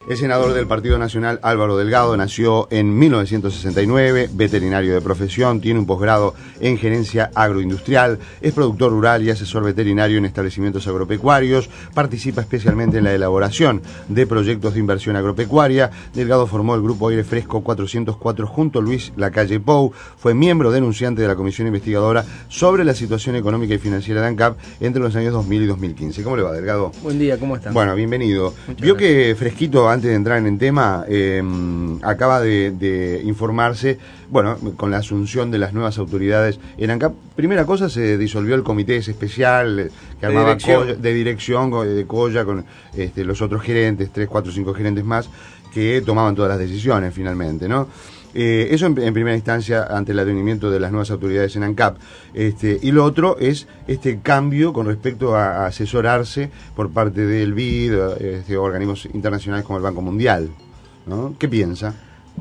El senador del Partido Nacional, Álvaro Delgado, nació en 1969, veterinario de profesión, tiene un posgrado en gerencia agroindustrial, es productor rural y asesor veterinario en establecimientos agropecuarios, participa especialmente en la elaboración de proyectos de inversión agropecuaria. Delgado formó el Grupo Aire Fresco 404 junto a Luis Lacalle Pou, fue miembro denunciante de la Comisión Investigadora sobre la situación económica y financiera de ANCAP entre los años 2000 y 2015. ¿Cómo le va, Delgado? Buen día, ¿cómo está? Bueno, bienvenido. Muchas Vio gracias. que Fresquito, antes de entrar en el tema, acaba de informarse, bueno, con la asunción de las nuevas autoridades en ANCAP. Primera cosa, se disolvió el comité ese especial que armaba de dirección de Colla con los otros gerentes, 3, 4, 5 gerentes más, que tomaban todas las decisiones finalmente, ¿no? Eso en primera instancia ante el advenimiento de las nuevas autoridades en ANCAP. Y lo otro es este cambio con respecto a asesorarse por parte del BID, organismos internacionales como el Banco Mundial, ¿no? ¿Qué piensa?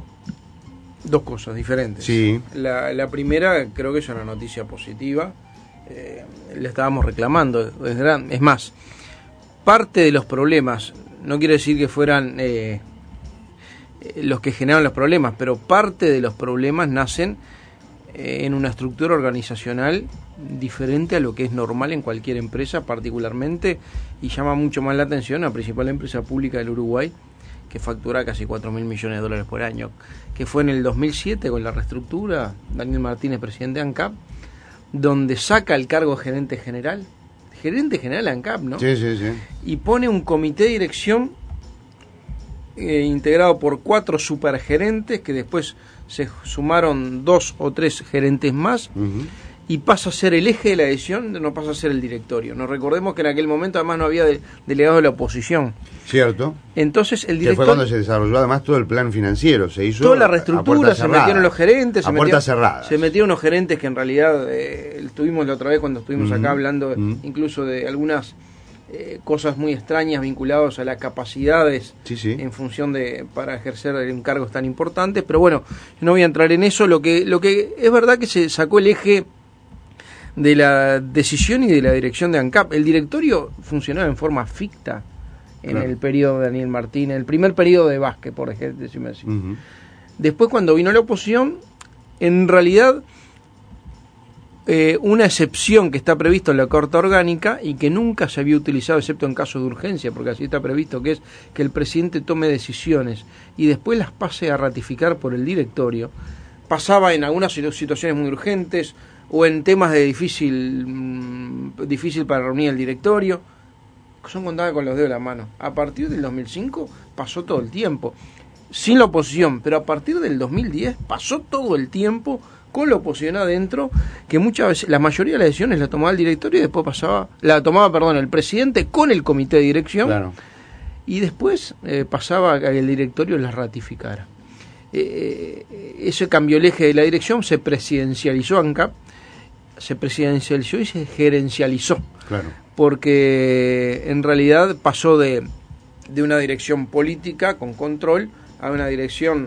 Dos cosas diferentes. Sí. La primera creo que es una noticia positiva. Le estábamos reclamando. Es más, parte de los problemas, no quiero decir que fueran los que generan los problemas, pero parte de los problemas nacen en una estructura organizacional diferente a lo que es normal en cualquier empresa, particularmente, y llama mucho más la atención a la principal empresa pública del Uruguay, que factura casi 4.000 millones de dólares por año, que fue en el 2007 con la reestructura, Daniel Martínez, presidente de ANCAP, donde saca el cargo de gerente general de ANCAP, ¿no? Sí, sí, sí. Y pone un comité de dirección integrado por 4 supergerentes, que después se sumaron 2 o 3 gerentes más, y pasa a ser el eje de la decisión, no pasa a ser el directorio. Nos recordemos que en aquel momento además no había delegado de la oposición. Cierto. Entonces el Que directorio... fue cuando se desarrolló además todo el plan financiero, se hizo toda la reestructura, se metieron los gerentes, a puertas cerradas. Se metieron los gerentes que en realidad estuvimos la otra vez cuando estuvimos acá hablando incluso de algunas cosas muy extrañas vinculadas a las capacidades en función de para ejercer encargos tan importantes, pero bueno, no voy a entrar en eso. Lo que es verdad que se sacó el eje de la decisión y de la dirección de ANCAP. El directorio funcionaba en forma ficta en el periodo de Daniel Martínez, el primer periodo de Vázquez, por ejemplo, decirme así. Después, cuando vino la oposición, en realidad una excepción que está previsto en la Carta Orgánica y que nunca se había utilizado excepto en caso de urgencia, porque así está previsto, que es que el presidente tome decisiones y después las pase a ratificar por el directorio. Pasaba en algunas situaciones muy urgentes o en temas de difícil para reunir el directorio. Son contadas con los dedos de la mano. A partir del 2005 pasó todo el tiempo sin la oposición, pero a partir del 2010 pasó todo el tiempo con la oposición adentro, que muchas veces, la mayoría de las decisiones la tomaba el directorio y después la tomaba el presidente con el comité de dirección, y después pasaba a que el directorio las ratificara. Ese cambió el eje de la dirección, se presidencializó ANCAP, se presidencializó y se gerencializó, porque en realidad pasó de una dirección política con control a una dirección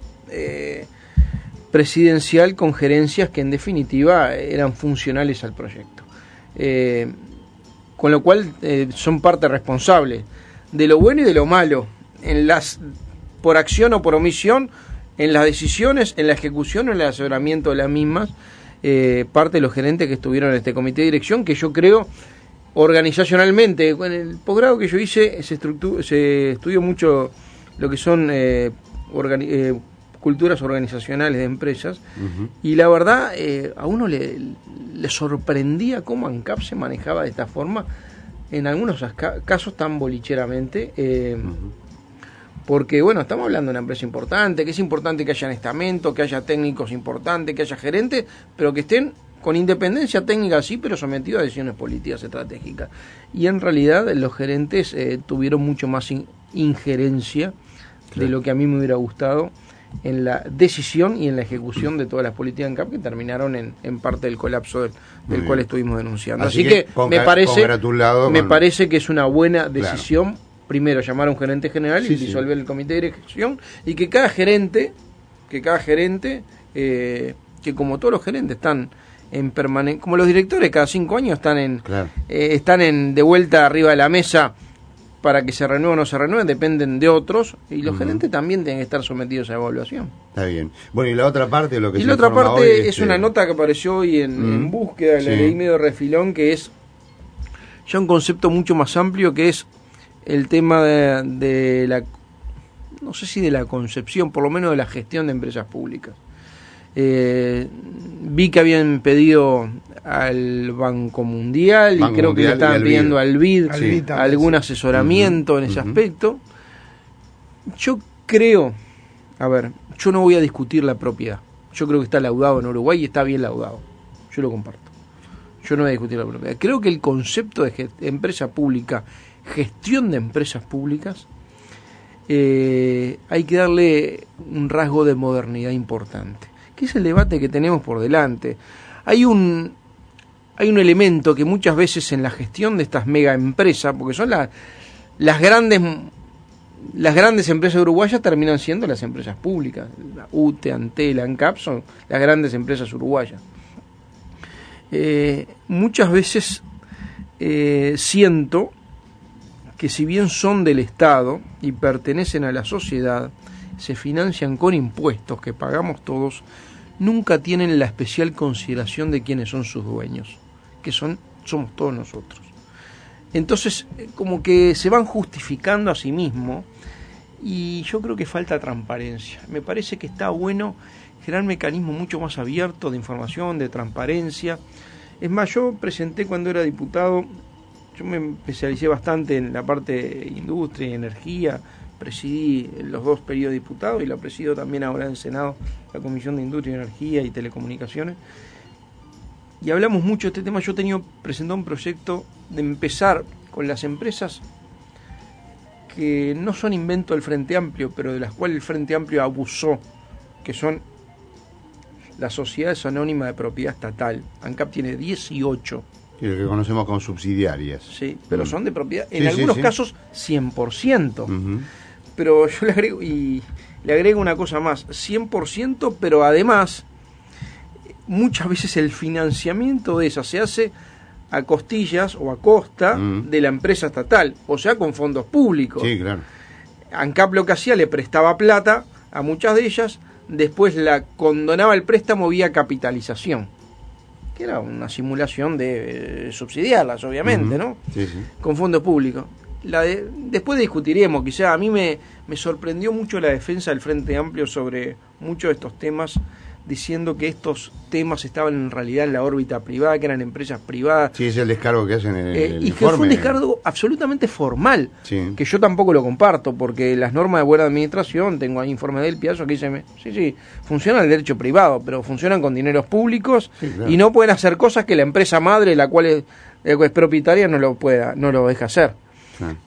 presidencial con gerencias que en definitiva eran funcionales al proyecto, con lo cual son parte responsable de lo bueno y de lo malo por acción o por omisión en las decisiones, en la ejecución o en el asesoramiento de las mismas, parte de los gerentes que estuvieron en este comité de dirección, que yo creo organizacionalmente, en el posgrado que yo hice se estudió mucho lo que son culturas organizacionales de empresas, y la verdad a uno le sorprendía cómo ANCAP se manejaba de esta forma, en algunos casos tan bolicheramente, porque bueno, estamos hablando de una empresa importante, que es importante que haya estamento, que haya técnicos importantes, que haya gerentes, pero que estén con independencia técnica sí, pero sometidos a decisiones políticas estratégicas. Y en realidad los gerentes tuvieron mucho más injerencia de lo que a mí me hubiera gustado en la decisión y en la ejecución de todas las políticas de ANCAP, que terminaron en parte del colapso del cual estuvimos denunciando. Así que me parece que es una buena decisión, primero llamar a un gerente general y disolver el comité de dirección, y que cada gerente, que como todos los gerentes están en como los directores cada 5 años están de vuelta arriba de la mesa para que se renueve o no se renueve dependen de otros, y los gerentes también tienen que estar sometidos a evaluación. Está bien. Bueno, y la otra parte de lo que y se la otra informa parte hoy, es una nota que apareció hoy en Búsqueda, la leí medio refilón, que es ya un concepto mucho más amplio, que es el tema de la, no sé si de la concepción, por lo menos de la gestión de empresas públicas. Vi que habían pedido al Banco Mundial y creo que le estaban pidiendo al BID algún asesoramiento en ese aspecto. Yo creo, a ver, yo no voy a discutir la propiedad. Yo creo que está laudado en Uruguay y está bien laudado. Yo lo comparto. Yo no voy a discutir la propiedad. Creo que el concepto de empresa pública, gestión de empresas públicas, hay que darle un rasgo de modernidad importante, que es el debate que tenemos por delante. Hay un elemento que muchas veces en la gestión de estas mega empresas, porque son las grandes empresas uruguayas, terminan siendo las empresas públicas. La UTE, Antel, ANCAP son las grandes empresas uruguayas. Muchas veces siento que si bien son del Estado y pertenecen a la sociedad, se financian con impuestos que pagamos todos, nunca tienen la especial consideración de quiénes son sus dueños, que somos todos nosotros. Entonces, como que se van justificando a sí mismos, y yo creo que falta transparencia. Me parece que está bueno generar mecanismos mucho más abiertos de información, de transparencia. Es más, yo presenté cuando era diputado, yo me especialicé bastante en la parte de industria y energía, presidí los 2 periodos de diputado y la presido también ahora en Senado, la Comisión de Industria, Energía y Telecomunicaciones. Y hablamos mucho de este tema. Yo tenía presentado un proyecto de empezar con las empresas que no son invento del Frente Amplio, pero de las cuales el Frente Amplio abusó, que son las sociedades anónimas de propiedad estatal. ANCAP tiene 18. Y lo que conocemos como subsidiarias. Sí, pero son de propiedad, en algunos casos 100%. Pero yo le agrego una cosa más, 100%, pero además muchas veces el financiamiento de esas se hace a costillas o a costa de la empresa estatal, o sea, con fondos públicos. Sí, claro. ANCAP lo que hacía, le prestaba plata a muchas de ellas, después la condonaba el préstamo vía capitalización, que era una simulación de subsidiarlas, obviamente, ¿no? Sí, sí. Con fondos públicos. Después discutiremos, quizá a mí me sorprendió mucho la defensa del Frente Amplio sobre muchos de estos temas, diciendo que estos temas estaban en realidad en la órbita privada, que eran empresas privadas. Sí, es el descargo que hacen en el y informe. que fue un descargo absolutamente formal, sí, que yo tampoco lo comparto, porque las normas de buena administración, tengo ahí informe del Piazzo que dice, sí, funciona el derecho privado, pero funcionan con dineros públicos, sí, claro, y no pueden hacer cosas que la empresa madre, la cual es propietaria, no lo deja hacer. Claro.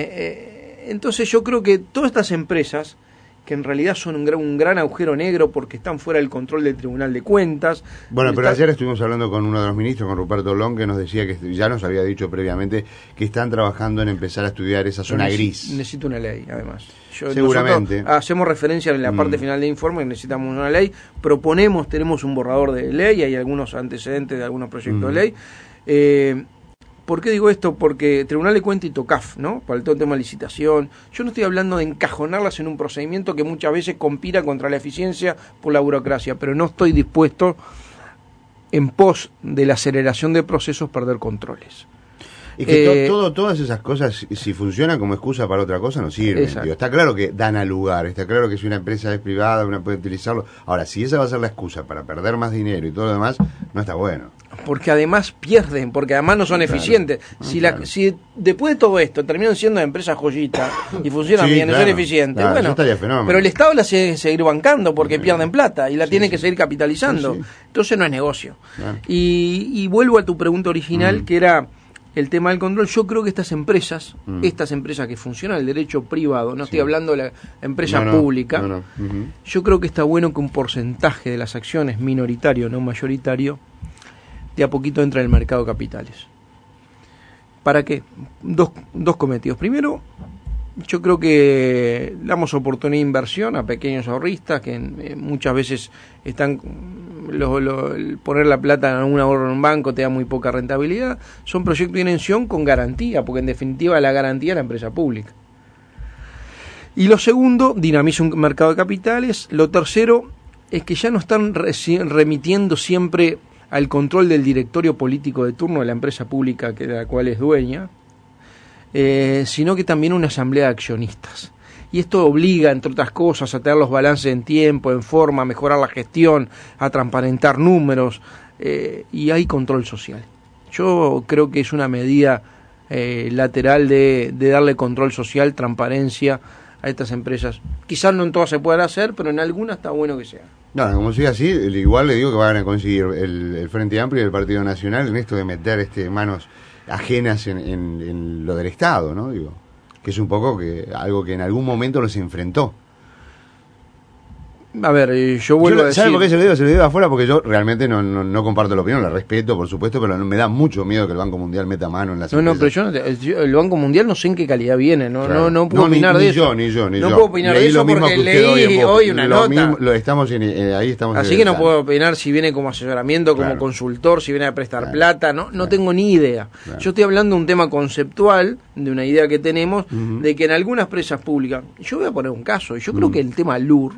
Entonces yo creo que todas estas empresas, que en realidad son un gran agujero negro porque están fuera del control del Tribunal de Cuentas. Bueno, pero ayer estuvimos hablando con uno de los ministros, con Ruperto Long, que nos decía que ya nos había dicho previamente que están trabajando en empezar a estudiar esa zona gris. Necesito una ley, además. Seguramente. Hacemos referencia en la parte final del informe que necesitamos una ley. Tenemos un borrador de ley, hay algunos antecedentes de algunos proyectos de ley. ¿Por qué digo esto? Porque Tribunal de Cuentas y TOCAF, ¿no? Para todo el tema de licitación. Yo no estoy hablando de encajonarlas en un procedimiento que muchas veces compira contra la eficiencia por la burocracia, pero no estoy dispuesto, en pos de la aceleración de procesos, perder controles. Y que todas esas cosas, si funcionan como excusa para otra cosa, no sirven. Tío. Está claro que dan al lugar, está claro que si una empresa es privada, una puede utilizarlo. Ahora, si esa va a ser la excusa para perder más dinero y todo lo demás, no está bueno. Porque además pierden, porque además no son eficientes. Si después de todo esto terminan siendo empresas joyitas y funcionan bien, son eficientes, bueno, pero el Estado la sigue seguir bancando porque pierden plata y la tienen que seguir capitalizando. Entonces no es negocio. Y vuelvo a tu pregunta original, que era el tema del control. Yo creo que estas empresas que funcionan el derecho privado, no estoy hablando de la empresa pública, yo creo que está bueno que un porcentaje de las acciones, minoritario, no mayoritario, de a poquito entra en el mercado de capitales. ¿Para qué? Dos cometidos. Primero, Yo creo que damos oportunidad de inversión a pequeños ahorristas que muchas veces están poner la plata en un ahorro en un banco te da muy poca rentabilidad. Son proyectos de inversión con garantía, porque en definitiva la garantía es la empresa pública. Y lo segundo, dinamiza un mercado de capitales. Lo tercero es que ya no están remitiendo siempre al control del directorio político de turno de la empresa pública de la cual es dueña, sino que también una asamblea de accionistas. Y esto obliga, entre otras cosas, a tener los balances en tiempo, en forma, a mejorar la gestión, a transparentar números, y hay control social. Yo creo que es una medida lateral de darle control social, transparencia a estas empresas. Quizás no en todas se puedan hacer, pero en algunas está bueno que sea. No, como sigue así, igual le digo que van a conseguir el Frente Amplio y el Partido Nacional en esto de meter manos ajenas en lo del Estado, ¿no? Digo, que es un poco algo que en algún momento los enfrentó. A ver, yo vuelvo a decir... ¿Sabe por qué se lo digo? Se lo digo afuera porque yo realmente no comparto la opinión, la respeto, por supuesto, pero me da mucho miedo que el Banco Mundial meta mano en las empresas. Pero yo el Banco Mundial no sé en qué calidad viene, claro. no puedo opinar de eso. Ni yo. No puedo opinar de eso porque leí hoy una nota. Ahí estamos. Así que no puedo opinar si viene como asesoramiento, como consultor, si viene a prestar plata, no tengo ni idea. Claro. Yo estoy hablando de un tema conceptual, de una idea que tenemos, de que en algunas empresas públicas, yo voy a poner un caso, yo creo que el tema LUR,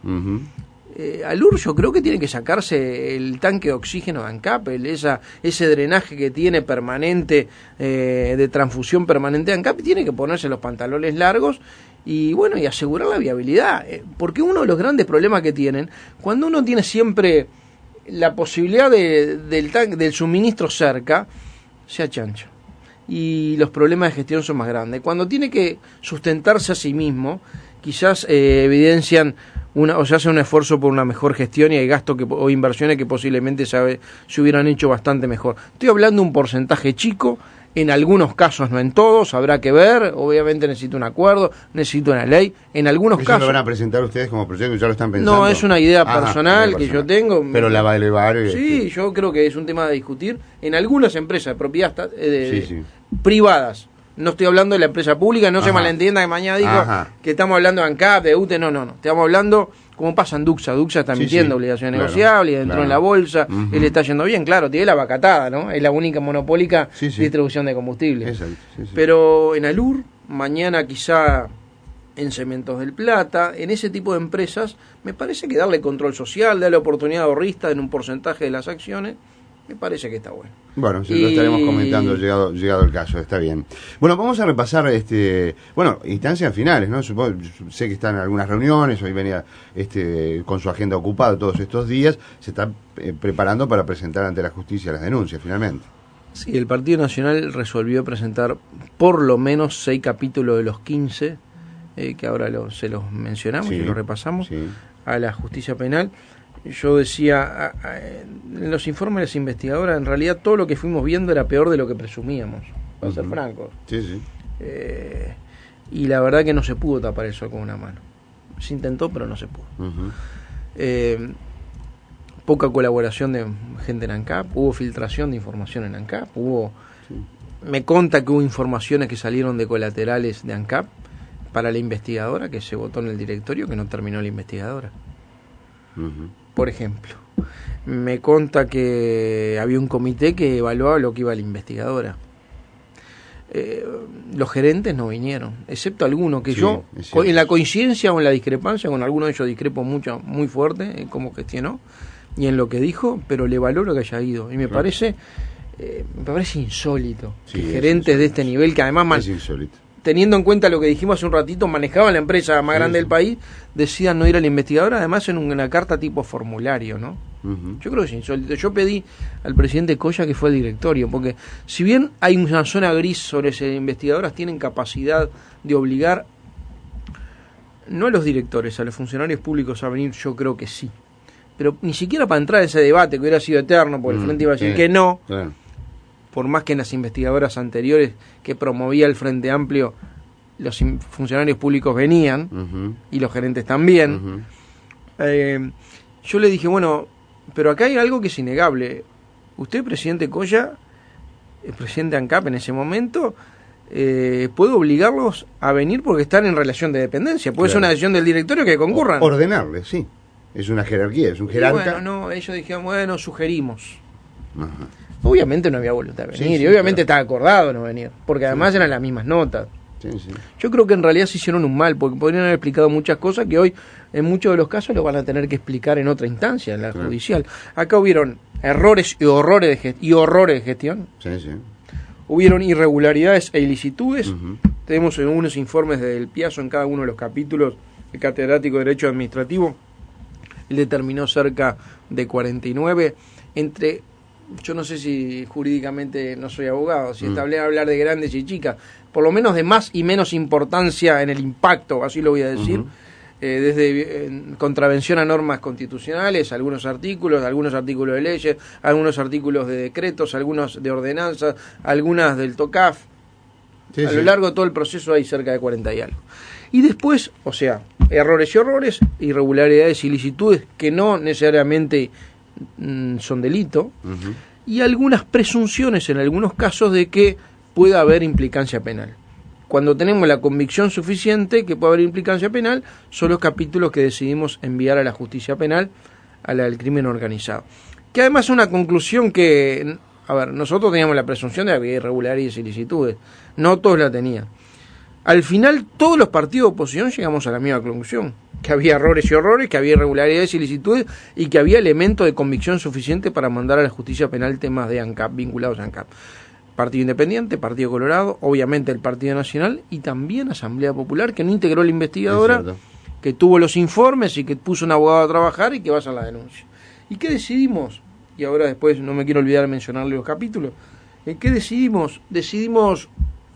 Alur yo creo que tiene que sacarse el tanque de oxígeno de ANCAP, ese drenaje que tiene permanente, de transfusión permanente de ANCAP, tiene que ponerse los pantalones largos y bueno, y asegurar la viabilidad, porque uno de los grandes problemas que tienen, cuando uno tiene siempre la posibilidad del suministro cerca, se achancha y los problemas de gestión son más grandes. Cuando tiene que sustentarse a sí mismo, quizás evidencian o se hace un esfuerzo por una mejor gestión y hay gastos o inversiones que posiblemente se hubieran hecho bastante mejor. Estoy hablando de un porcentaje chico, en algunos casos, no en todos, habrá que ver, obviamente necesito un acuerdo, necesito una ley, en algunos casos... ¿Eso lo van a presentar ustedes como proyecto y ya lo están pensando? No, es una idea personal que yo tengo. Pero la va a elevar... Sí, yo creo que es un tema de discutir en algunas empresas de propiedad privadas. No estoy hablando de la empresa pública, no se malentienda que mañana digo que estamos hablando de ANCAP, de UTE, no. Estamos hablando, como pasa en Duxa. Duxa está emitiendo obligaciones negociables, entró en la bolsa, él está yendo bien, claro, tiene la vacatada, ¿no? Es la única monopólica distribución de combustible. Exacto, pero en Alur, mañana quizá en Cementos del Plata, en ese tipo de empresas, me parece que darle control social, darle oportunidad ahorrista en un porcentaje de las acciones, me parece que está bueno. Bueno, lo estaremos comentando llegado el caso, está bien. Bueno, vamos a repasar instancias finales, ¿no? Sé que están en algunas reuniones, hoy venía con su agenda ocupada todos estos días, se está preparando para presentar ante la justicia las denuncias, finalmente. Sí, el Partido Nacional resolvió presentar por lo menos 6 capítulos de los 15, que ahora se los mencionamos y los repasamos, a la justicia penal. Yo decía, en los informes de las investigadoras, en realidad todo lo que fuimos viendo era peor de lo que presumíamos, para ser francos. Y la verdad que no se pudo tapar eso con una mano. Se intentó, pero no se pudo. Poca colaboración de gente en ANCAP, hubo filtración de información en ANCAP, me conta que hubo informaciones que salieron de colaterales de ANCAP para la investigadora, que se votó en el directorio, que no terminó la investigadora. Por ejemplo, me conta que había un comité que evaluaba lo que iba a la investigadora. Los gerentes no vinieron, excepto algunos que yo, en la coincidencia o en la discrepancia, con algunos de ellos discrepo muy fuerte en cómo gestionó y en lo que dijo, pero le valoro que haya ido. Y me parece insólito que gerentes de este nivel, que además... teniendo en cuenta lo que dijimos hace un ratito, manejaban la empresa más grande del país, decidan no ir a la investigadora, además en una carta tipo formulario, ¿no? Yo creo que es insólito. Yo pedí al presidente Colla que fue al directorio, porque si bien hay una zona gris sobre si las investigadoras tienen capacidad de obligar, no a los directores, a los funcionarios públicos a venir, yo creo que sí. Pero ni siquiera para entrar en ese debate, que hubiera sido eterno, porque el Frente iba a decir que no. Por más que en las investigadoras anteriores que promovía el Frente Amplio, los funcionarios públicos venían, y los gerentes también. Yo le dije, bueno, pero acá hay algo que es innegable. Usted, presidente Colla, el presidente ANCAP en ese momento, puede obligarlos a venir porque están en relación de dependencia. Puede ser una decisión del directorio que concurran. Ordenarles, sí. Es una jerarquía, es un jerarca. Bueno, no, ellos dijeron, bueno, sugerimos. Ajá. Obviamente no había voluntad de venir, Sí, y obviamente claro. estaba acordado no venir, porque además eran las mismas notas. Sí, sí. Yo creo que en realidad se hicieron un mal, porque podrían haber explicado muchas cosas que hoy, en muchos de los casos, lo van a tener que explicar en otra instancia, en la judicial. Acá hubieron errores y horrores de gestión, Sí, sí. hubieron irregularidades e ilicitudes. Ujú. Tenemos unos informes del Piazzo en cada uno de los capítulos. El catedrático de Derecho Administrativo, él determinó cerca de 49 entre... Yo no sé si jurídicamente no soy abogado, si hablar de grandes y chicas, por lo menos de más y menos importancia en el impacto, así lo voy a decir, desde contravención a normas constitucionales, algunos artículos de leyes, algunos artículos de decretos, algunos de ordenanzas, algunas del TOCAF. Sí, A lo largo de todo el proceso hay cerca de 40 y algo. Y después, o sea, errores y horrores, irregularidades y ilicitudes que no necesariamente son delito, y algunas presunciones en algunos casos de que pueda haber implicancia penal. Cuando tenemos la convicción suficiente que puede haber implicancia penal, son los capítulos que decidimos enviar a la justicia penal, a la del crimen organizado. Que además es una conclusión que, a ver, nosotros teníamos la presunción de que había irregularidades y ilicitudes, no todos la tenían. Al final, todos los partidos de oposición llegamos a la misma conclusión, que había errores y horrores, que había irregularidades y ilicitudes, y que había elementos de convicción suficiente para mandar a la justicia penal temas de ANCAP, vinculados a ANCAP. Partido Independiente, Partido Colorado, obviamente el Partido Nacional, y también Asamblea Popular, que no integró la investigadora, que tuvo los informes y que puso un abogado a trabajar y que va a hacer la denuncia. ¿Y qué decidimos? Y ahora después no me quiero olvidar de mencionarle los capítulos. ¿Qué decidimos? Decidimos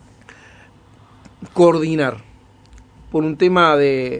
coordinar por un tema de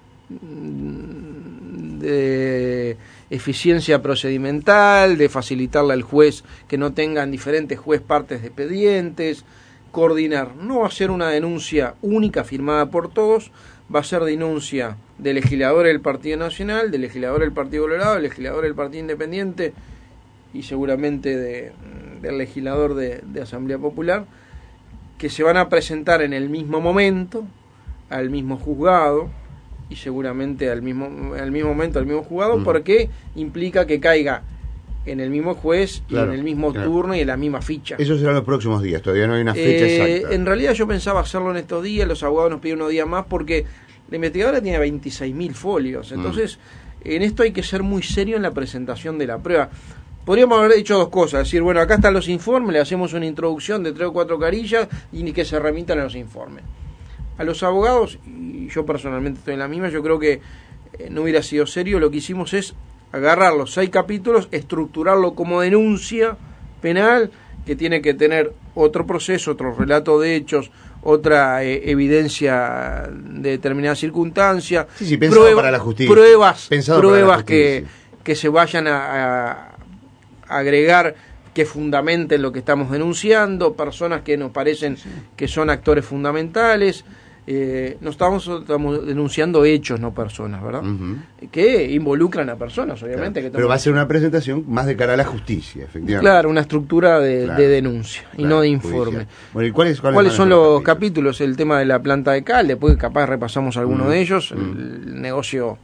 eficiencia procedimental, de facilitarle al juez que no tengan diferentes juez partes de expedientes, coordinar, no hacer una denuncia única firmada por todos, va a ser denuncia del legislador del Partido Nacional, del legislador del Partido Colorado, del legislador del Partido Independiente y seguramente del legislador de Asamblea Popular, que se van a presentar en el mismo momento al mismo juzgado y seguramente al mismo momento al mismo juzgado, porque implica que caiga en el mismo juez y en el mismo turno y en la misma ficha. Eso será los próximos días, todavía no hay una fecha exacta. En realidad yo pensaba hacerlo en estos días, los abogados nos piden unos días más porque la investigadora tiene 26.000 folios, entonces en esto hay que ser muy serio en la presentación de la prueba. Podríamos haber dicho dos cosas, decir, bueno, acá están los informes, le hacemos una introducción de 3 o 4 carillas y que se remitan a los informes. A los abogados, y yo personalmente estoy en la misma, yo creo que no hubiera sido serio, lo que hicimos es agarrar los 6 capítulos, estructurarlo como denuncia penal, que tiene que tener otro proceso, otro relato de hechos, otra evidencia de determinada circunstancia, para la justicia. Pruebas justicia. que se vayan a agregar, que fundamenten lo que estamos denunciando, personas que nos parecen que son actores fundamentales. No estamos denunciando hechos, no personas, ¿verdad? Que involucran a personas, obviamente. Claro. Pero va a ser una presentación más de cara a la justicia, efectivamente. Claro, una estructura de denuncia y no de informe. Bueno, ¿y cuáles son los capítulos? El tema de la planta de cal, después capaz repasamos alguno de ellos. El negocio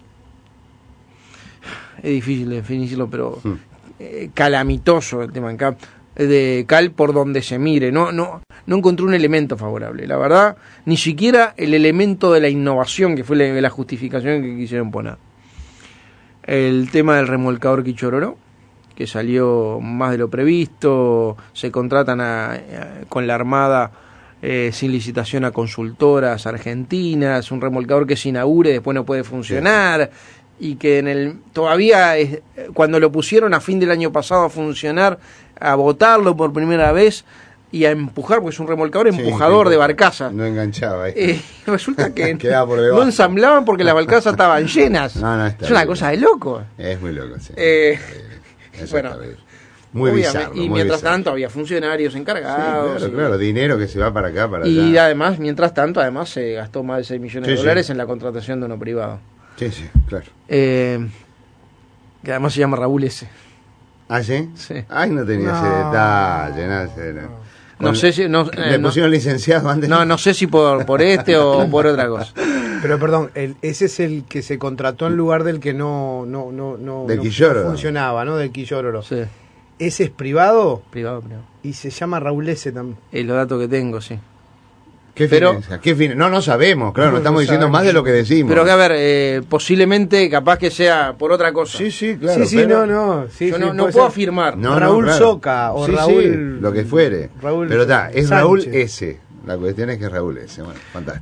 es difícil de definirlo, pero calamitoso el tema de cal por donde se mire. No encontré un elemento favorable, la verdad, ni siquiera el elemento de la innovación que fue la justificación que quisieron poner. El tema del remolcador Quichororó, que salió más de lo previsto, se contratan con la Armada sin licitación a consultoras argentinas, un remolcador que se inaugure después no puede funcionar. Y que todavía cuando lo pusieron a fin del año pasado a funcionar, a botarlo por primera vez y a empujar, porque es un remolcador empujador de barcaza. No enganchaba. Resulta que no ensamblaban porque las barcazas estaban llenas. Es una cosa de loco. Es muy loco, sí. Bueno, muy bizarro. Y mientras tanto había funcionarios encargados. Claro, dinero que se va para acá, para allá. Y además, mientras tanto, se gastó más de 6 millones de dólares en la contratación de uno privado. Sí, claro. Que además se llama Raúl S. ¿Ah, sí? Sí. Ay, no tenía ese detalle. No sé si... ¿Le pusieron licenciado antes? No sé si por este o por otra cosa. Pero perdón, ese es el que se contrató en lugar del que no funcionaba, ¿no? Del Quillororo. Sí. ¿Ese es privado? Privado. Y se llama Raúl S. también. Es los datos que tengo, sí. ¿Qué fin? No sabemos, claro, no estamos diciendo más de lo que decimos. Pero que a ver, posiblemente capaz que sea por otra cosa. Sí, claro. Sí, yo no puedo afirmar. Raúl claro. Soca o Raúl... lo que fuere. Raúl pero está, es Sánchez. Raúl S. La cuestión es que es Raúl S. Bueno, fantástico.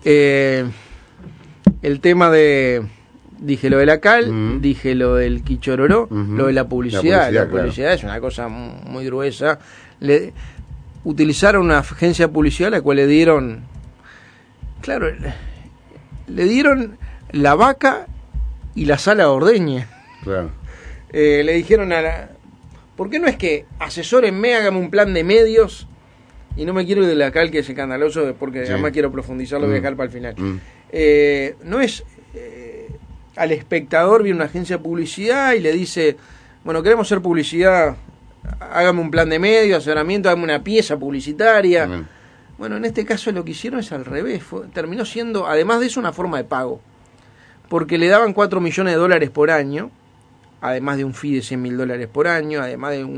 El tema de... Dije lo de la cal, dije lo del Quichororó, lo de la publicidad. La publicidad es una cosa muy gruesa. Utilizaron una agencia de publicidad a la cual le dieron... Claro, le dieron la vaca y la sala de ordeña. Claro. Le dijeron ¿por qué no es que asesórenme, hágame un plan de medios? Y no me quiero ir de la cal, que es escandaloso, porque además quiero profundizarlo, voy a dejar para el final. No es... al espectador viene una agencia de publicidad y le dice, bueno, queremos hacer publicidad, hágame un plan de medios, asesoramiento, hágame una pieza publicitaria. Bueno, en este caso lo que hicieron es al revés, terminó siendo, además de eso, una forma de pago, porque le daban $4 millones por año, además de un fee de $100.000 por año, además de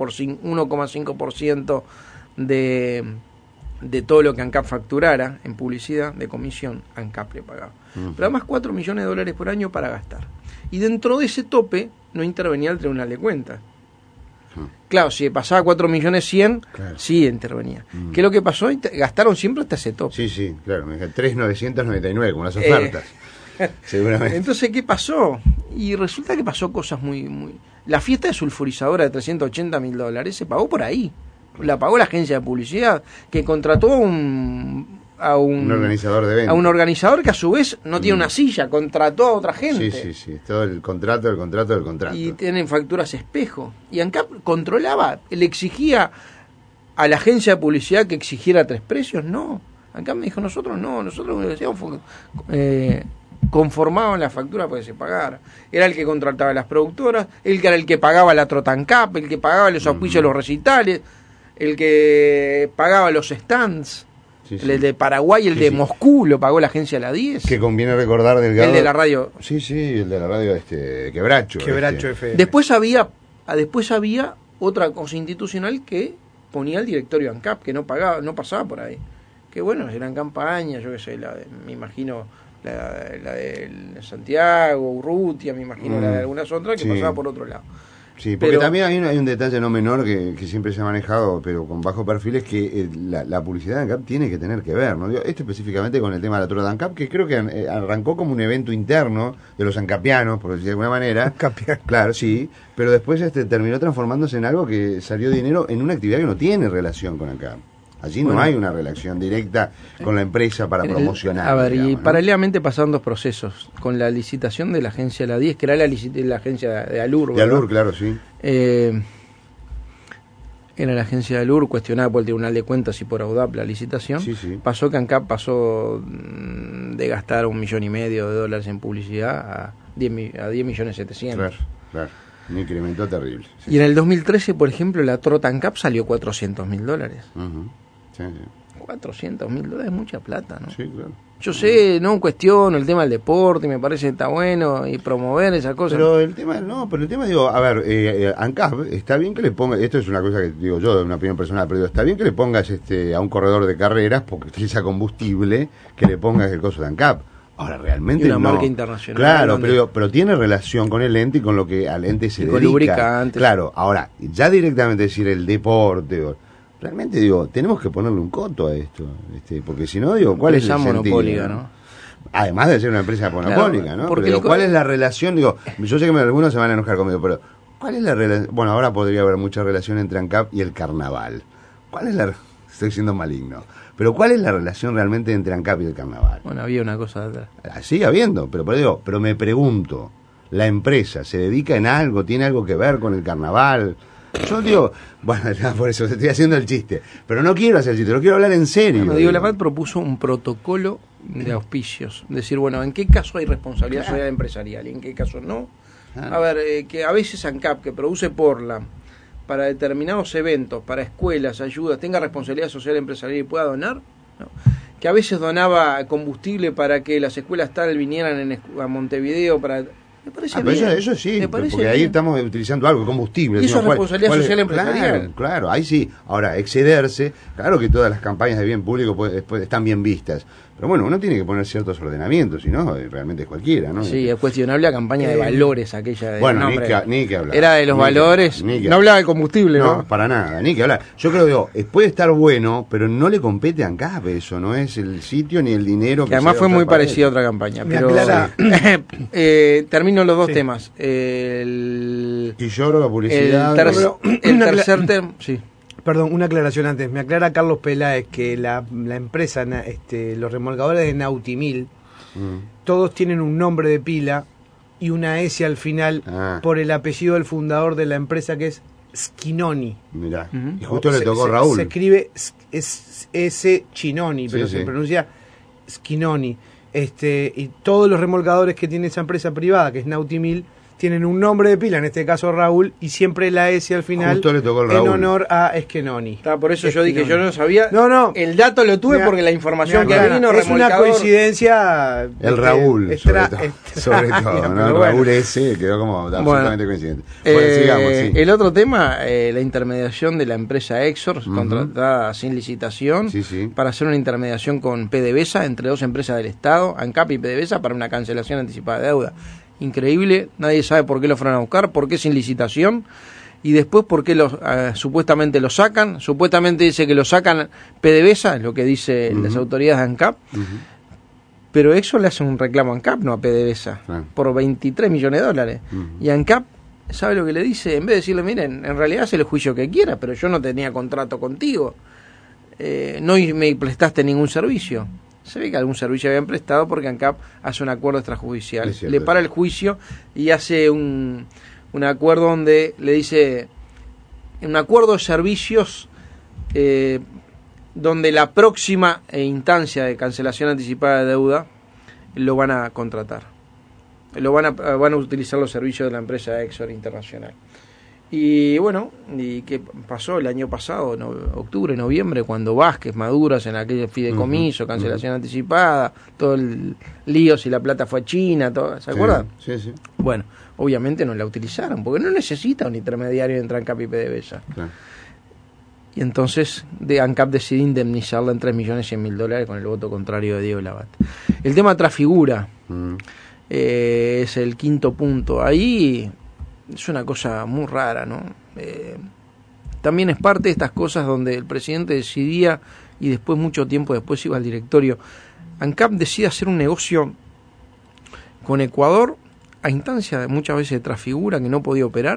1,5% de todo lo que ANCAP facturara en publicidad, de comisión, ANCAP le pagaba. Pero además $4 millones por año para gastar. Y dentro de ese tope no intervenía el Tribunal de Cuentas. Claro, si pasaba 4.100.000, claro, sí intervenía. ¿Qué es lo que pasó? Gastaron siempre hasta ese tope. Sí, claro, 3.999, como las ofertas. Seguramente. Entonces, ¿qué pasó? Y resulta que pasó cosas muy... La fiesta de sulfurizadora de $380.000 se pagó por ahí. La pagó la agencia de publicidad, que contrató a un organizador de ventas. A un organizador que a su vez no tiene una silla, contrató a otra gente. Sí, todo el contrato. Y tienen facturas espejo. Y ANCAP controlaba, le exigía a la agencia de publicidad que exigiera 3 precios, no. ANCAP me dijo, nosotros lo que decíamos fue conformaban la factura para que se pagara. Era el que contrataba a las productoras, el que era el que pagaba la trota ANCAP, el que pagaba los auspicios de los recitales, el que pagaba los stands. El de Paraguay, el de Moscú lo pagó la agencia La 10. Que conviene recordar, Delgado. El de la radio. Sí, el de la radio Quebracho. FM. Después había otra cosa institucional que ponía el directorio ANCAP, que no pasaba por ahí. Que bueno, eran campañas, yo qué sé, me imagino la de Santiago, Urrutia, me imagino la de algunas otras, que pasaba por otro lado. Sí, porque también hay un detalle no menor que siempre se ha manejado, pero con bajo perfil, es que la publicidad de ANCAP tiene que tener que ver, ¿no? Esto específicamente con el tema de la Torre de ANCAP, que creo que arrancó como un evento interno de los ancapianos, por decir de alguna manera. Claro, sí, pero después terminó transformándose en algo que salió dinero en una actividad que no tiene relación con ANCAP. Allí no hay una relación directa con la empresa para promocionar. A ver, digamos, y ¿no? Paralelamente pasaron 2 procesos. Con la licitación de la agencia La 10, que era la agencia de Alur. De Alur, claro, sí. Era la agencia de Alur, cuestionada por el Tribunal de Cuentas y por AUDAP la licitación. Sí. Pasó que ANCAP pasó de gastar $1,5 millones en publicidad a 10.700.000. Claro. Un incremento terrible. Sí. Y en el 2013, por ejemplo, la trota ANCAP salió $400.000. Sí. $400.000 es mucha plata, ¿no? Sí, claro. Yo sé, no cuestiono el tema del deporte, me parece que está bueno y promover esas cosas. Pero el tema, digo, a ver, ANCAP, está bien que le ponga, esto es una cosa que digo yo, de una opinión personal, pero digo, está bien que le pongas a un corredor de carreras, porque utiliza combustible, que le pongas el coso de ANCAP. Ahora, realmente y una no. marca internacional. Claro, pero tiene relación con el ente y con lo que al ente se dedica. Con lubricantes. Claro, ahora, ya directamente decir el deporte, realmente digo, tenemos que ponerle un coto a esto, porque si no, digo, ¿cuál es el sentido? Monopólica, ¿no? Además de ser una empresa monopólica, claro, ¿no? Porque pero ¿cuál es la relación? Digo, yo sé que algunos se van a enojar conmigo, pero ¿cuál es la relación? Bueno, ahora podría haber mucha relación entre ANCAP y el carnaval. ¿Cuál es la... Estoy siendo maligno. Pero ¿cuál es la relación realmente entre ANCAP y el carnaval? Bueno, había una cosa de atrás. Sigue habiendo, pero me pregunto, ¿la empresa se dedica en algo, tiene algo que ver con el carnaval? Yo digo, bueno, por eso estoy haciendo el chiste, pero no quiero hacer el chiste, lo quiero hablar en serio. Bueno, la FAD propuso un protocolo de auspicios, decir, bueno, ¿en qué caso hay responsabilidad social empresarial y en qué caso no? A ver, que a veces ANCAP, que produce Portland, para determinados eventos, para escuelas, ayudas, tenga responsabilidad social empresarial y pueda donar, ¿no? Que a veces donaba combustible para que las escuelas tal vinieran a Montevideo para... Me parece bien. Eso sí, porque ahí estamos utilizando algo, combustible. Y eso es responsabilidad social empresarial. Claro, ahí sí. Ahora, excederse, claro que todas las campañas de bien público están bien vistas. Pero bueno, uno tiene que poner ciertos ordenamientos, si no, realmente es cualquiera, ¿no? Sí, es cuestionable la campaña de valores aquella de... Bueno, ni que hablar. Era de los valores, no hablaba de combustible, ¿no? No, para nada, ni que hablar. Yo creo que puede estar bueno, pero no le compete a ANCAP eso, no es el sitio ni el dinero. Que además fue muy parecida a otra campaña. Pero termino los dos temas. Y lloro la publicidad. El tercer tema, sí. Perdón, una aclaración antes. Me aclara Carlos Peláez que la empresa, los remolcadores de Nautimil, todos tienen un nombre de pila y una S al final por el apellido del fundador de la empresa, que es Schinoni. Mirá, y justo le tocó Raúl. Se escribe S. Chinoni, pero se pronuncia Schinoni. Y todos los remolcadores que tiene esa empresa privada, que es Nautimil, tienen un nombre de pila, en este caso Raúl, y siempre la S al final, justo le tocó el Raúl, en honor a Schinoni. Por eso yo dije, yo no sabía. No. El dato lo tuve porque la información que vino es una coincidencia. El Raúl, sobre todo, ¿no? El Raúl S quedó como absolutamente coincidente. Bueno, sigamos, sí. El otro tema, la intermediación de la empresa Exor, contratada sin licitación, para hacer una intermediación con PDVSA entre dos empresas del Estado, ANCAP y PDVSA, para una cancelación anticipada de deuda. Increíble, nadie sabe por qué lo fueron a buscar, por qué sin licitación, y después por qué supuestamente lo sacan. Supuestamente dice que lo sacan PDVSA, es lo que dicen las autoridades de ANCAP, pero Exor le hace un reclamo a ANCAP, no a PDVSA, por 23 millones de dólares. Y ANCAP, ¿sabe lo que le dice? En vez de decirle, miren, en realidad hace el juicio que quiera, pero yo no tenía contrato contigo, no me prestaste ningún servicio. Se ve que algún servicio habían prestado porque ANCAP hace un acuerdo extrajudicial. Le para el juicio y hace un acuerdo donde le dice, un acuerdo de servicios donde la próxima instancia de cancelación anticipada de deuda lo van a contratar. Van a utilizar los servicios de la empresa Exor Internacional. Y bueno, ¿y qué pasó el año pasado, octubre, noviembre, cuando Vázquez, Maduras, en aquel fideicomiso, cancelación anticipada, todo el lío si la plata fue a China, todo, ¿se acuerdan? Sí. Bueno, obviamente no la utilizaron, porque no necesita un intermediario entre ANCAP y PDVSA. Claro. Y entonces ANCAP decide indemnizarla en $3.100.000 con el voto contrario de Diego Labat. El tema Trafigura es el quinto punto. Ahí es una cosa muy rara, ¿no? También es parte de estas cosas donde el presidente decidía y después, mucho tiempo después, iba al directorio. ANCAP decide hacer un negocio con Ecuador a instancia de muchas veces de Trafigura, que no podía operar,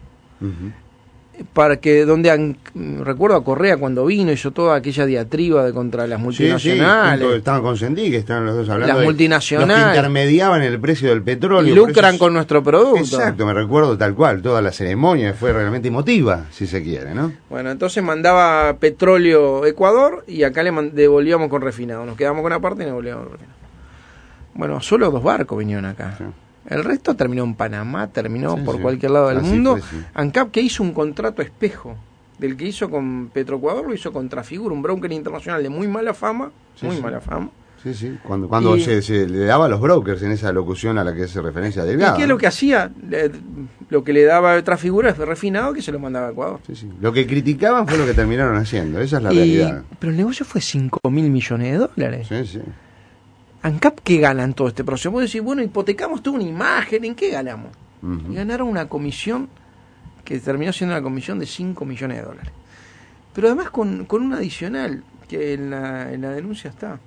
para que recuerdo a Correa cuando vino, hizo toda aquella diatriba contra las multinacionales. Estaban con Sendí, que estaban los dos hablando las multinacionales, los que intermediaban el precio del petróleo. Y lucran con nuestro producto. Exacto, me recuerdo tal cual, toda la ceremonia fue realmente emotiva, si se quiere, ¿no? Bueno, entonces mandaba petróleo Ecuador y acá le devolvíamos con refinado. Nos quedamos con una parte y nos devolvíamos con refinado. Bueno, solo 2 barcos vinieron acá. Sí. El resto terminó en Panamá, terminó por cualquier lado del mundo. ANCAP, que hizo un contrato espejo del que hizo con Petroecuador, lo hizo con Trafigura, un broker internacional de muy mala fama, mala fama. Sí, cuando se le daba a los brokers en esa locución a la que hace referencia Delgado. ¿Y qué es lo que hacía? Lo que le daba Trafigura es refinado, que se lo mandaba a Ecuador. Sí. Lo que criticaban fue lo que terminaron haciendo, esa es la realidad. Pero el negocio fue $5.000 millones. Sí. ANCAP, ¿qué gana en todo este proceso? Vos decís, bueno, hipotecamos toda una imagen, ¿en qué ganamos? Y ganaron una comisión que terminó siendo una comisión de $5 millones. Pero además con un adicional, que en la denuncia está,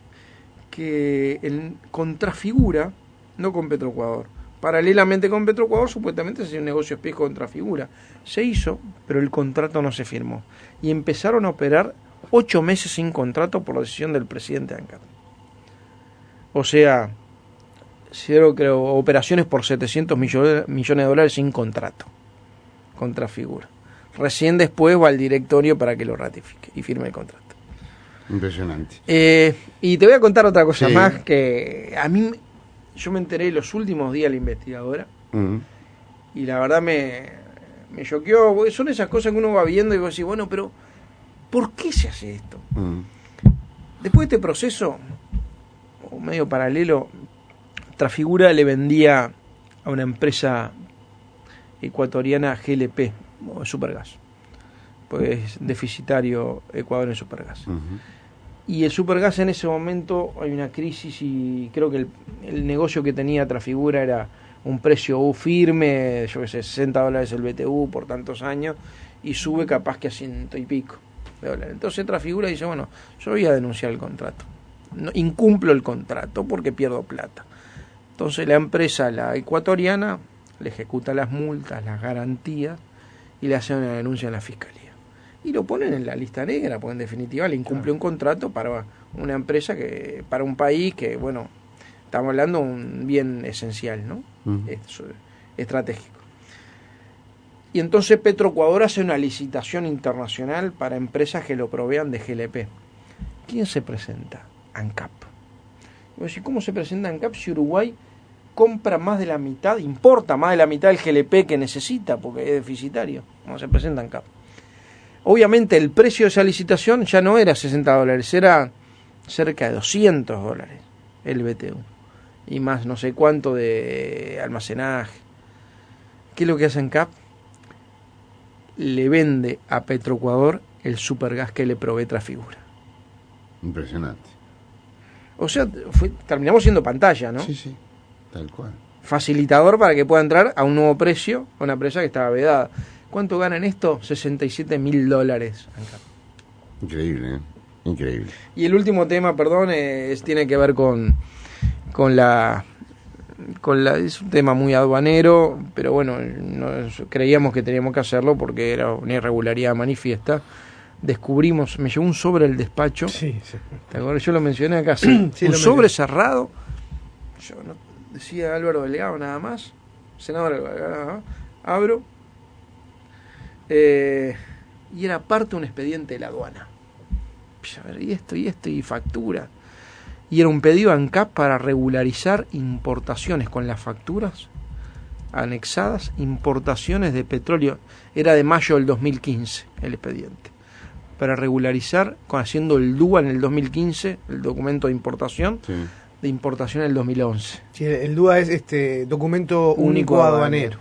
que con Trafigura, no con Petroecuador. Paralelamente con Petroecuador, supuestamente se hacía un negocio espejo con Trafigura. Se hizo, pero el contrato no se firmó. Y empezaron a operar 8 meses sin contrato por decisión del presidente de ANCAP. O sea, creo, operaciones por $700 millones sin contrato, con Trafigura. Recién después va al directorio para que lo ratifique y firme el contrato. Impresionante. Y te voy a contar otra cosa más que a mí, yo me enteré los últimos días de la investigadora y la verdad me choqueó, porque son esas cosas que uno va viendo y va a decir, bueno, pero ¿por qué se hace esto? Después de este proceso, o medio paralelo, Trafigura le vendía a una empresa ecuatoriana GLP, o Supergas, pues es deficitario Ecuador en Supergas. Y el Supergas en ese momento hay una crisis y creo que el negocio que tenía Trafigura era un precio firme, yo qué sé, $60 el BTU por tantos años, y sube capaz que a 100 y pico de dólares. Entonces Trafigura dice, bueno, yo voy a denunciar el contrato. No, incumplo el contrato porque pierdo plata. Entonces la empresa, la ecuatoriana, le ejecuta las multas, las garantías, y le hace una denuncia en la fiscalía. Y lo ponen en la lista negra, porque en definitiva le incumple un contrato para una empresa, que para un país que, bueno, estamos hablando de un bien esencial, ¿no? Estratégico. Y entonces Petroecuador hace una licitación internacional para empresas que lo provean de GLP. ¿Quién se presenta? ANCAP. Y vos decís, ¿cómo se presenta ANCAP si Uruguay compra más de la mitad, importa más de la mitad del GLP que necesita, porque es deficitario? ¿Cómo se presenta ANCAP? Obviamente el precio de esa licitación ya no era $60, era cerca de $200 el BTU. Y más no sé cuánto de almacenaje. ¿Qué es lo que hace ANCAP? Le vende a Petroecuador el Supergas que le provee Trafigura. Impresionante. O sea, terminamos siendo pantalla, ¿no? Sí, sí, tal cual. Facilitador para que pueda entrar a un nuevo precio a una empresa que estaba vedada. ¿Cuánto gana en esto? $67.000 ANCAP. Increíble, ¿eh? Increíble. Y el último tema, perdón, tiene que ver con la es un tema muy aduanero, pero bueno, creíamos que teníamos que hacerlo porque era una irregularidad manifiesta. Descubrimos, me llegó un sobre al despacho. Sí. ¿Te acuerdas? Yo lo mencioné acá. Sí, un sobre cerrado. Yo no, decía Álvaro Delgado nada más. Senador Álvaro Delgado. Abro. Y era parte de un expediente de la aduana. A ver, y esto, y factura. Y era un pedido a ANCAP para regularizar importaciones con las facturas anexadas, importaciones de petróleo. Era de mayo del 2015 el expediente. Para regularizar, haciendo el DUA en el 2015, el documento de importación, de importación en el 2011. Sí, el DUA es documento único aduanero.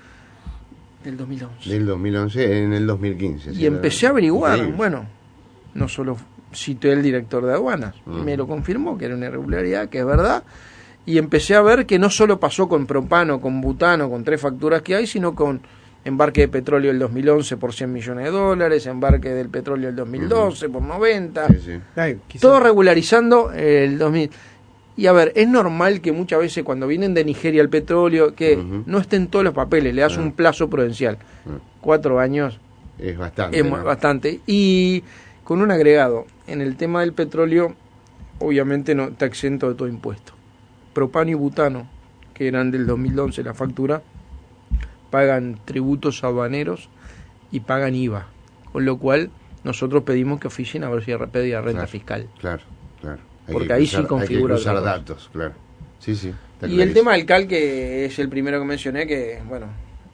Del 2011. Del 2011 en el 2015. Y empecé a averiguar, increíble. Bueno, no solo cité al director de aduanas, me lo confirmó que era una irregularidad, que es verdad, y empecé a ver que no solo pasó con propano, con butano, con 3 facturas que hay, sino con embarque de petróleo del 2011 por $100 millones, embarque del petróleo del 2012 por 90, todo regularizando el 2000. Y a ver, es normal que muchas veces cuando vienen de Nigeria el petróleo, que no estén todos los papeles, le das un plazo prudencial. 4 años es bastante. Es bastante. Y con un agregado, en el tema del petróleo, obviamente no está exento de todo impuesto. Propano y butano, que eran del 2011 la factura, pagan tributos aduaneros y pagan IVA. Con lo cual, nosotros pedimos que oficien a ver si pedía renta fiscal. Claro. Porque ahí sí configura. Hay que cruzar datos, claro. Sí. Y el tema del CAL, que es el primero que mencioné, que, bueno,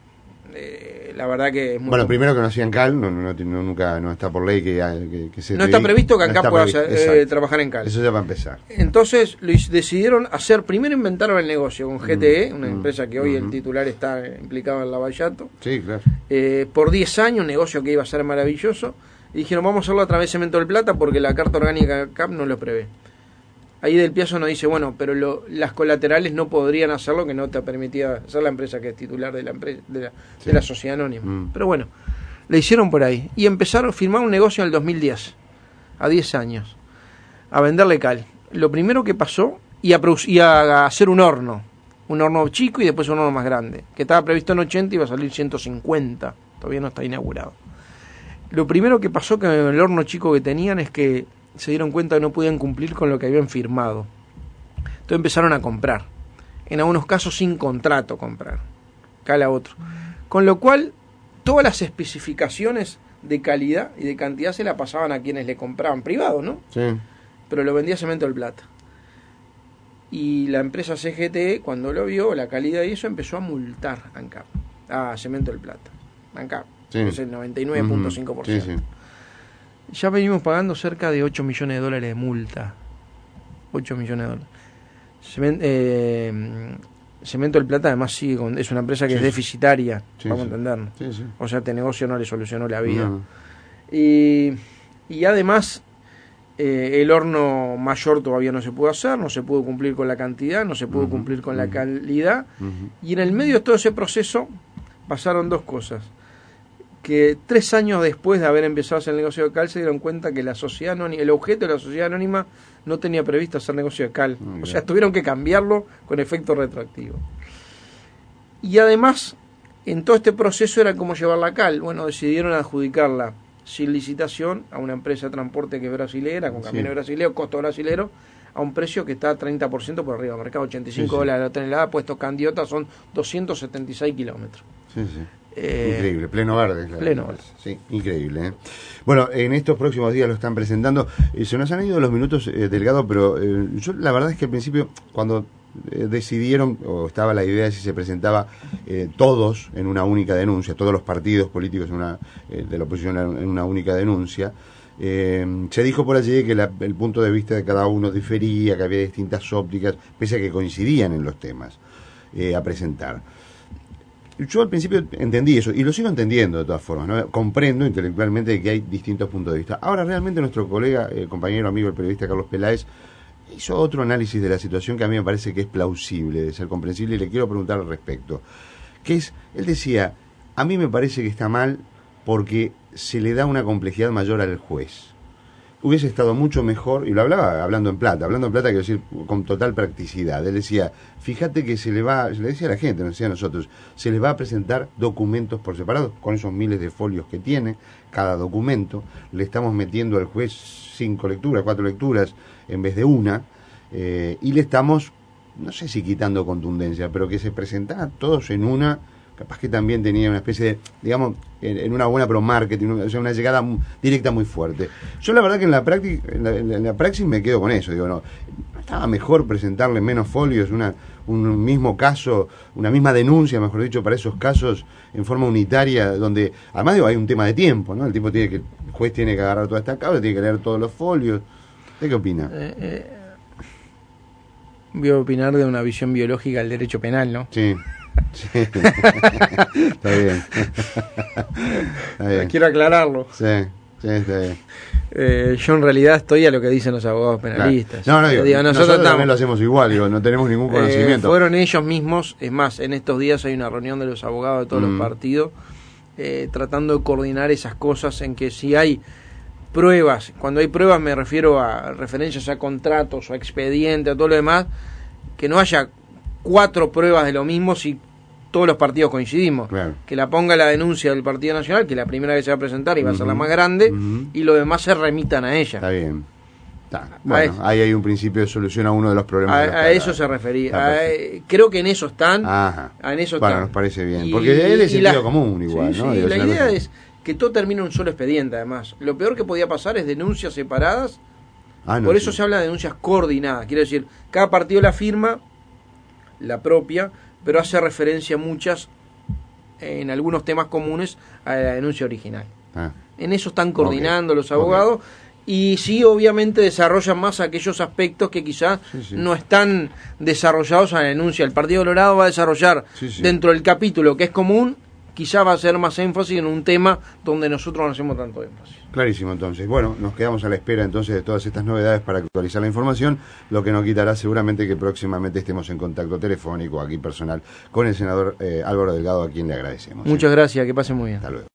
la verdad que es muy... Bueno, primero que no hacían CAL, nunca no está por ley que se... No está previsto que ANCAP pueda trabajar en CAL. Eso ya va a empezar. Entonces decidieron hacer, primero inventaron el negocio con GTE, una empresa que hoy el titular está implicado en Lavallato. Sí, claro. Por 10 años, un negocio que iba a ser maravilloso. Y dijeron, vamos a hacerlo a través de Cemento del Plata porque la Carta Orgánica de CAP no lo prevé. Ahí Del Piazzo nos dice, bueno, pero las colaterales no podrían hacerlo, que no te permitía ser la empresa que es titular de la empresa de la sociedad anónima. Pero bueno, le hicieron por ahí. Y empezaron a firmar un negocio en el 2010, a 10 años, a venderle cal. Lo primero que pasó, y a hacer un horno chico y después un horno más grande, que estaba previsto en 80 y iba a salir 150, todavía no está inaugurado. Lo primero que pasó con el horno chico que tenían es que se dieron cuenta que no podían cumplir con lo que habían firmado. Entonces empezaron a comprar. En algunos casos sin contrato comprar. Cada otro. Con lo cual, todas las especificaciones de calidad y de cantidad se la pasaban a quienes le compraban, privado, ¿no? Sí. Pero lo vendía Cemento del Plata. Y la empresa CGT, cuando lo vio, la calidad y eso, empezó a multar a ANCAP, a Cemento del Plata. ANCAP, Sí. es el 99.5%. Sí, sí. Ya venimos pagando cerca de $8 millones de multa. 8 millones de dólares. Cemento del Plata además sigue es una empresa que es deficitaria, vamos a entendernos. Sí, sí. O sea, este negocio no le solucionó la vida. No. Y además el horno mayor todavía no se pudo hacer, no se pudo cumplir con la cantidad, no se pudo cumplir con la calidad. Y en el medio de todo ese proceso pasaron dos cosas. Que 3 años después de haber empezado a hacer el negocio de cal se dieron cuenta que la sociedad anónima, el objeto de la sociedad anónima no tenía previsto hacer negocio de cal. O sea, tuvieron que cambiarlo con efecto retroactivo. Y además, en todo este proceso era cómo llevar la cal. Bueno, decidieron adjudicarla sin licitación a una empresa de transporte que es brasilera, con camiones brasileños, costo brasilero, a un precio que está 30% por arriba del mercado, $85 la tonelada, puesto candiota son 276 kilómetros. Sí, sí. Increíble, pleno verde. Claro. Pleno verde. Sí, increíble. ¿Eh? Bueno, en estos próximos días lo están presentando. Se nos han ido los minutos, Delgado, pero yo la verdad es que al principio, cuando decidieron, o estaba la idea de si se presentaba todos en una única denuncia, todos los partidos políticos de la oposición en una única denuncia, se dijo por allí que el punto de vista de cada uno difería, que había distintas ópticas, pese a que coincidían en los temas a presentar. Yo al principio entendí eso, y lo sigo entendiendo de todas formas, ¿no? Comprendo intelectualmente que hay distintos puntos de vista. Ahora realmente nuestro colega, compañero, amigo, el periodista Carlos Peláez, hizo otro análisis de la situación que a mí me parece que es plausible, de ser comprensible, y le quiero preguntar al respecto. Que es, él decía, a mí me parece que está mal porque se le da una complejidad mayor al juez. Hubiese estado mucho mejor, y lo hablaba hablando en plata, quiero decir, con total practicidad. Él decía, fíjate que se le decía a la gente, nos decía a nosotros, se les va a presentar documentos por separado, con esos miles de folios que tiene, cada documento, le estamos metiendo al juez 5 lecturas, 4 lecturas, en vez de una, y le estamos, no sé si quitando contundencia, pero que se presentaran todos en una. Capaz que también tenía una especie de, digamos, en una buena pro marketing, o sea, una llegada directa muy fuerte. Yo la verdad que en la praxis me quedo con eso, digo, no, estaba mejor presentarle menos folios, un mismo caso, una misma denuncia, mejor dicho, para esos casos en forma unitaria, donde, además digo, hay un tema de tiempo, ¿no? El juez tiene que agarrar toda esta cabra, tiene que leer todos los folios. ¿De qué opina? Voy a opinar de una visión biológica del derecho penal, ¿no? Sí. Sí. Está bien. Quiero aclararlo. Sí, está bien. Yo en realidad estoy a lo que dicen los abogados penalistas. Claro. No, digo, nosotros también lo hacemos igual, no tenemos ningún conocimiento. Fueron ellos mismos, es más, en estos días hay una reunión de los abogados de todos los partidos tratando de coordinar esas cosas, en que si hay pruebas, cuando hay pruebas me refiero a referencias a contratos o a expedientes, a todo lo demás, que no haya 4 pruebas de lo mismo si todos los partidos coincidimos. Claro. Que la ponga la denuncia del Partido Nacional, que es la primera que se va a presentar y va a ser la más grande, y los demás se remitan a ella. Está bien. Bueno, ahí hay un principio de solución a uno de los problemas. A eso se refería. Creo que en eso están. En eso están. Nos parece bien. Porque es sentido común igual, ¿no? Sí, la idea es que todo termine en un solo expediente, además. Lo peor que podía pasar es denuncias separadas. Por eso se habla de denuncias coordinadas. Quiere decir, cada partido la firma, la propia, pero hace referencia muchas, en algunos temas comunes, a la denuncia original. En eso están coordinando los abogados, y sí, obviamente desarrollan más aquellos aspectos que quizás no están desarrollados a la denuncia. El Partido Colorado va a desarrollar dentro del capítulo que es común, quizás va a hacer más énfasis en un tema donde nosotros no hacemos tanto énfasis. Clarísimo, entonces. Bueno, nos quedamos a la espera entonces de todas estas novedades para actualizar la información, lo que no quitará seguramente que próximamente estemos en contacto telefónico, aquí personal, con el senador Álvaro Delgado, a quien le agradecemos. Muchas gracias, que pasen muy bien. Hasta luego.